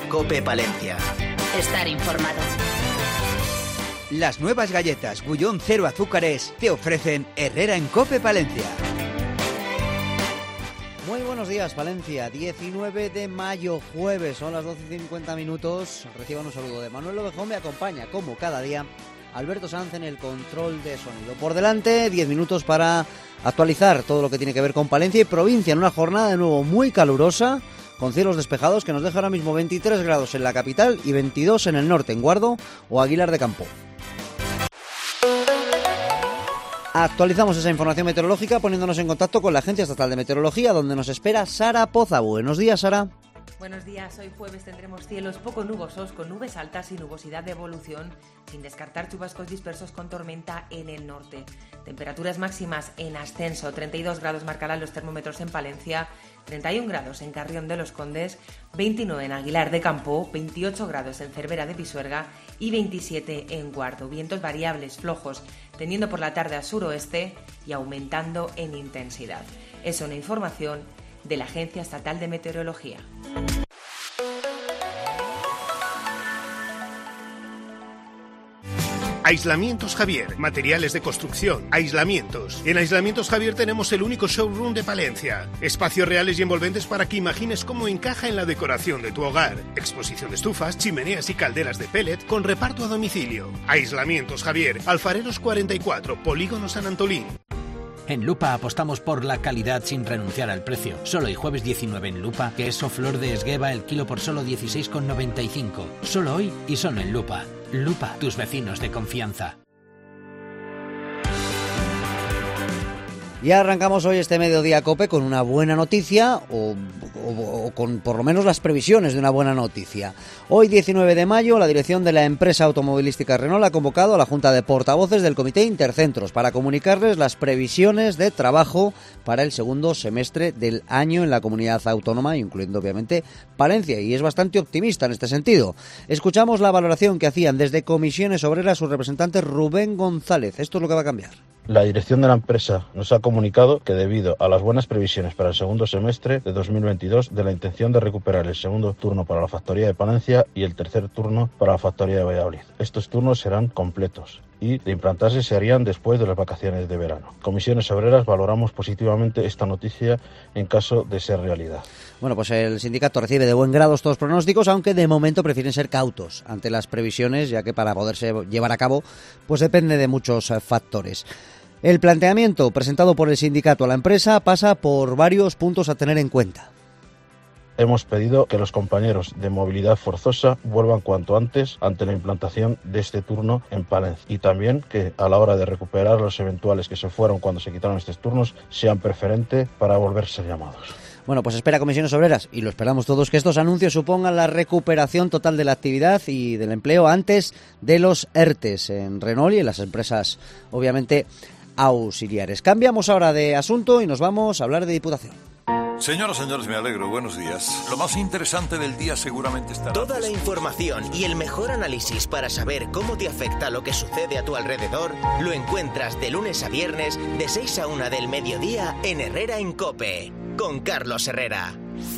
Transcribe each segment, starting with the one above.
COPE Palencia. Estar informado. Las nuevas galletas Bullón Cero Azúcares te ofrecen Herrera en COPE Palencia. Muy buenos días, Palencia. 19 de mayo, jueves, son las 12:50. Reciban un saludo de Manuel Ovejón. Me acompaña, como cada día, Alberto Sanz en el control de sonido. Por delante, 10 minutos para actualizar todo lo que tiene que ver con Palencia y provincia en una jornada de nuevo muy calurosa, con cielos despejados, que nos deja ahora mismo 23 grados en la capital y 22 en el norte, en Guardo o Aguilar de Campo. Actualizamos esa información meteorológica poniéndonos en contacto con la Agencia Estatal de Meteorología, donde nos espera Sara Poza. Buenos días, Sara. Buenos días, hoy jueves tendremos cielos poco nubosos con nubes altas y nubosidad de evolución, sin descartar chubascos dispersos con tormenta en el norte. Temperaturas máximas en ascenso, 32 grados marcarán los termómetros en Palencia, 31 grados en Carrión de los Condes, 29 en Aguilar de Campo, 28 grados en Cervera de Pisuerga y 27 en Guardo. Vientos variables, flojos, tendiendo por la tarde a suroeste y aumentando en intensidad. Es una información de la Agencia Estatal de Meteorología. Aislamientos Javier, materiales de construcción, aislamientos. En Aislamientos Javier tenemos el único showroom de Palencia. Espacios reales y envolventes para que imagines cómo encaja en la decoración de tu hogar. Exposición de estufas, chimeneas y calderas de pellet con reparto a domicilio. Aislamientos Javier, Alfareros 44, Polígono San Antolín. En Lupa apostamos por la calidad sin renunciar al precio. Solo hoy jueves 19 en Lupa, queso flor de Esgueva el kilo por solo 16,95. Solo hoy y solo en Lupa. Lupa, tus vecinos de confianza. Y arrancamos hoy este mediodía COPE con una buena noticia o con por lo menos las previsiones de una buena noticia. Hoy 19 de mayo la dirección de la empresa automovilística Renault ha convocado a la Junta de Portavoces del Comité Intercentros para comunicarles las previsiones de trabajo para el segundo semestre del año en la comunidad autónoma, incluyendo obviamente Palencia, y es bastante optimista en este sentido. Escuchamos la valoración que hacían desde Comisiones Obreras su representante Rubén González. Esto es lo que va a cambiar. La dirección de la empresa nos ha comunicado que debido a las buenas previsiones para el segundo semestre de 2022, de la intención de recuperar el segundo turno para la factoría de Palencia y el tercer turno para la factoría de Valladolid. Estos turnos serán completos y de implantarse se harían después de las vacaciones de verano. Comisiones Obreras valoramos positivamente esta noticia en caso de ser realidad. Bueno, pues el sindicato recibe de buen grado estos pronósticos, aunque de momento prefieren ser cautos ante las previsiones, ya que para poderse llevar a cabo, pues depende de muchos factores. El planteamiento presentado por el sindicato a la empresa pasa por varios puntos a tener en cuenta. Hemos pedido que los compañeros de movilidad forzosa vuelvan cuanto antes ante la implantación de este turno en Palencia, y también que a la hora de recuperar los eventuales que se fueron cuando se quitaron estos turnos sean preferentes para volverse llamados. Bueno, pues espera Comisiones Obreras, y lo esperamos todos, que estos anuncios supongan la recuperación total de la actividad y del empleo antes de los ERTES en Renault y en las empresas, obviamente, auxiliares. Cambiamos ahora de asunto y nos vamos a hablar de Diputación. Señoras, señores, me alegro. Buenos días. Lo más interesante del día seguramente estará... Toda la información y el mejor análisis para saber cómo te afecta lo que sucede a tu alrededor lo encuentras de lunes a viernes de 6 a 1 del mediodía en Herrera en COPE, con Carlos Herrera.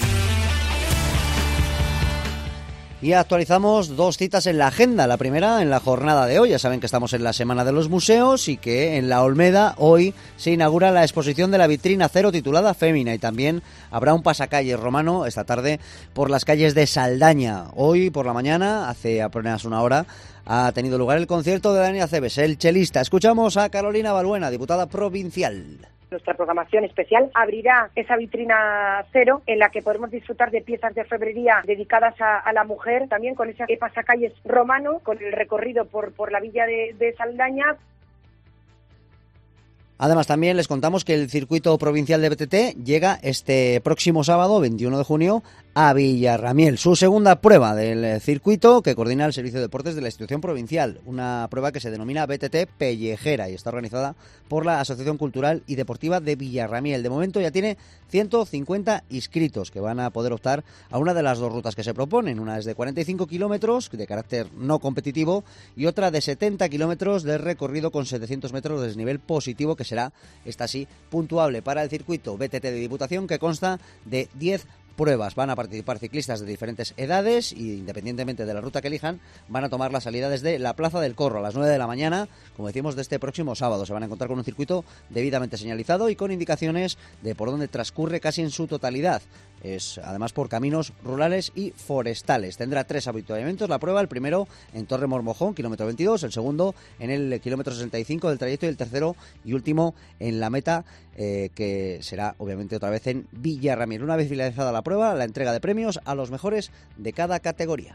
Y actualizamos dos citas en la agenda. La primera en la jornada de hoy. Ya saben que estamos en la Semana de los Museos y que en la Olmeda hoy se inaugura la exposición de la vitrina cero titulada Fémina, y también habrá un pasacalles romano esta tarde por las calles de Saldaña. Hoy por la mañana, hace apenas una hora, ha tenido lugar el concierto de Dani Aceves, el chelista. Escuchamos a Carolina Balbuena, diputada provincial. Nuestra programación especial abrirá esa vitrina cero en la que podremos disfrutar de piezas de orfebrería dedicadas a la mujer, también con ese pasacalles romano, con el recorrido por la villa de Saldaña. Además, también les contamos que el circuito provincial de BTT llega este próximo sábado, 21 de junio, a Villarramiel. Su segunda prueba del circuito que coordina el Servicio de Deportes de la institución provincial. Una prueba que se denomina BTT Pellejera y está organizada por la Asociación Cultural y Deportiva de Villarramiel. De momento ya tiene 150 inscritos que van a poder optar a una de las dos rutas que se proponen. Una es de 45 kilómetros de carácter no competitivo y otra de 70 kilómetros de recorrido con 700 metros de desnivel positivo, que será, esta sí, puntuable para el circuito BTT de Diputación, que consta de 10 pruebas. Van a participar ciclistas de diferentes edades y, independientemente de la ruta que elijan, van a tomar la salida desde la Plaza del Corro a las 9 de la mañana, como decimos, de este próximo sábado. Se van a encontrar con un circuito debidamente señalizado y con indicaciones de por dónde transcurre casi en su totalidad. Es además por caminos rurales y forestales. Tendrá 3 avituallamientos la prueba, el primero en Torre Mormojón, kilómetro 22, el segundo en el kilómetro 65 del trayecto y el tercero y último en la meta, que será obviamente otra vez en Villarramiel. Una vez finalizada la prueba, la entrega de premios a los mejores de cada categoría.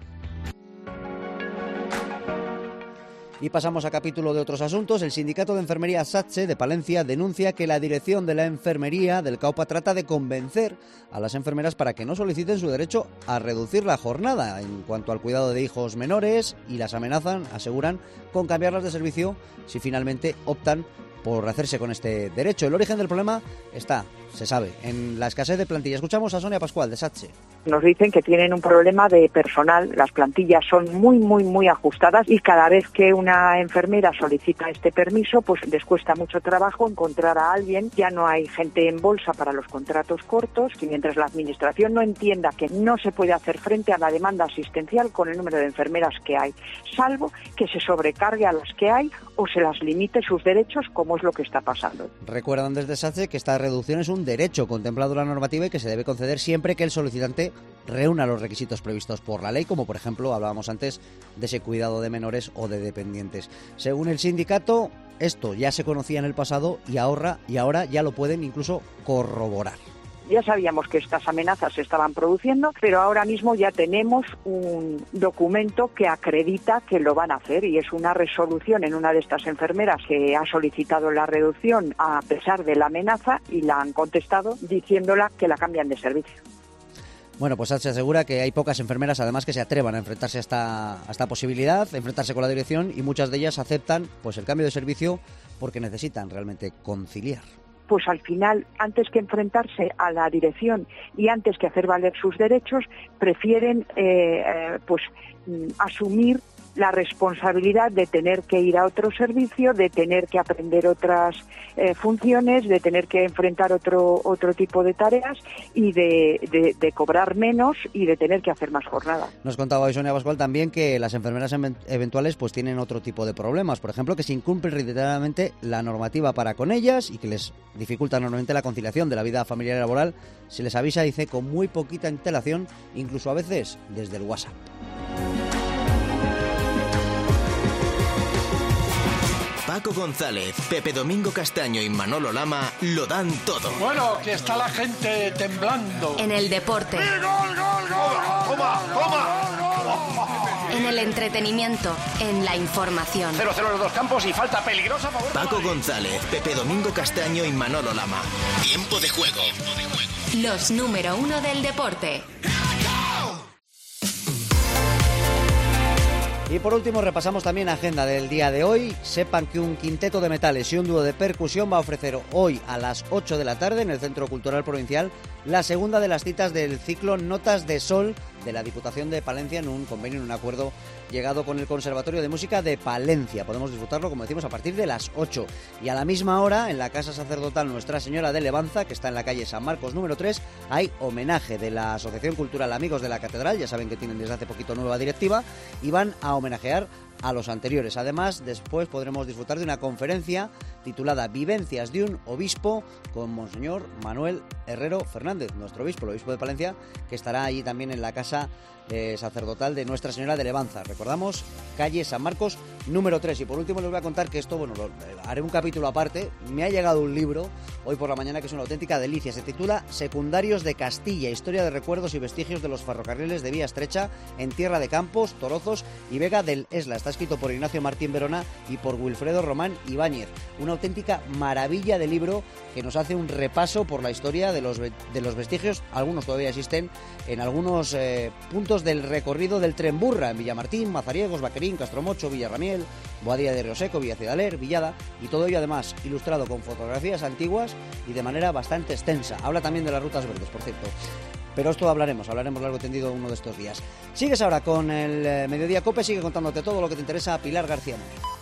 Y pasamos a capítulo de otros asuntos. El sindicato de enfermería SATSE de Palencia denuncia que la dirección de la enfermería del CAUPA trata de convencer a las enfermeras para que no soliciten su derecho a reducir la jornada en cuanto al cuidado de hijos menores y las amenazan, aseguran, con cambiarlas de servicio si finalmente optan por hacerse con este derecho. El origen del problema está, se sabe, en la escasez de plantilla. Escuchamos a Sonia Pascual, de SATSE. Nos dicen que tienen un problema de personal, las plantillas son muy ajustadas y cada vez que una enfermera solicita este permiso, pues les cuesta mucho trabajo encontrar a alguien. Ya no hay gente en bolsa para los contratos cortos, y mientras la administración no entienda que no se puede hacer frente a la demanda asistencial con el número de enfermeras que hay, salvo que se sobrecargue a las que hay o se las limite sus derechos, como es lo que está pasando. Recuerdan desde SATSE que esta reducción es un derecho contemplado en la normativa y que se debe conceder siempre que el solicitante reúna los requisitos previstos por la ley, como por ejemplo hablábamos antes de ese cuidado de menores o de dependientes. Según el sindicato, esto ya se conocía en el pasado y ahora ya lo pueden incluso corroborar. Ya sabíamos que estas amenazas se estaban produciendo, pero ahora mismo ya tenemos un documento que acredita que lo van a hacer, y es una resolución en una de estas enfermeras que ha solicitado la reducción a pesar de la amenaza, y la han contestado diciéndola que la cambian de servicio. Bueno, pues se asegura que hay pocas enfermeras además que se atrevan a enfrentarse a esta posibilidad, enfrentarse con la dirección, y muchas de ellas aceptan pues el cambio de servicio porque necesitan realmente conciliar. Pues al final, antes que enfrentarse a la dirección y antes que hacer valer sus derechos, prefieren asumir la responsabilidad de tener que ir a otro servicio, de tener que aprender otras funciones, de tener que enfrentar otro tipo de tareas y de cobrar menos y de tener que hacer más jornada. Nos contaba hoy Sonia Pascual también que las enfermeras eventuales pues tienen otro tipo de problemas, por ejemplo, que se incumple reiteradamente la normativa para con ellas y que les dificulta normalmente la conciliación de la vida familiar y laboral. Se les avisa, dice, con muy poquita antelación, incluso a veces desde el WhatsApp. Paco González, Pepe Domingo Castaño y Manolo Lama lo dan todo. Bueno, que está la gente temblando. En el deporte. ¡Gol! ¡Toma! En el entretenimiento, en la información. 0-0 en los dos campos y falta peligrosa a favor. Paco González, Pepe Domingo Castaño y Manolo Lama. Tiempo de juego. Los número 1 del deporte. Y por último repasamos también la agenda del día de hoy. Sepan que un quinteto de metales y un dúo de percusión va a ofrecer hoy a las 8 de la tarde en el Centro Cultural Provincial la segunda de las citas del ciclo Notas de Sol de la Diputación de Palencia, en un convenio, en un acuerdo llegado con el Conservatorio de Música de Palencia. Podemos disfrutarlo, como decimos, a partir de las 8. Y a la misma hora, en la Casa Sacerdotal Nuestra Señora de Levanza, que está en la calle San Marcos número 3, hay homenaje de la Asociación Cultural Amigos de la Catedral. Ya saben que tienen desde hace poquito nueva directiva y van a homenajear a los anteriores. Además, después podremos disfrutar de una conferencia titulada Vivencias de un Obispo con Monseñor Manuel Herrero Fernández, nuestro obispo, el obispo de Palencia, que estará allí también en la Casa Sacerdotal de Nuestra Señora de Levanza. Recordamos, calle San Marcos número 3. Y por último les voy a contar que esto, haré un capítulo aparte. Me ha llegado un libro hoy por la mañana que es una auténtica delicia. Se titula Secundarios de Castilla, historia de recuerdos y vestigios de los ferrocarriles de vía estrecha en Tierra de Campos, Torozos y Vega del Esla. Está escrito por Ignacio Martín Verona y por Wilfredo Román Ibáñez. Una auténtica maravilla de libro que nos hace un repaso por la historia de los vestigios. Algunos todavía existen en algunos puntos del recorrido del tren Burra, en Villamartín, Mazariegos, Vaquerín, Castromocho, Villarramiel, Boadilla de Rioseco, Villacidaler, Villada, y todo ello además ilustrado con fotografías antiguas y de manera bastante extensa. Habla también de las rutas verdes, por cierto. Pero esto hablaremos largo y tendido uno de estos días. Sigues ahora con el Mediodía COPE, sigue contándote todo lo que te interesa Pilar García Muñoz.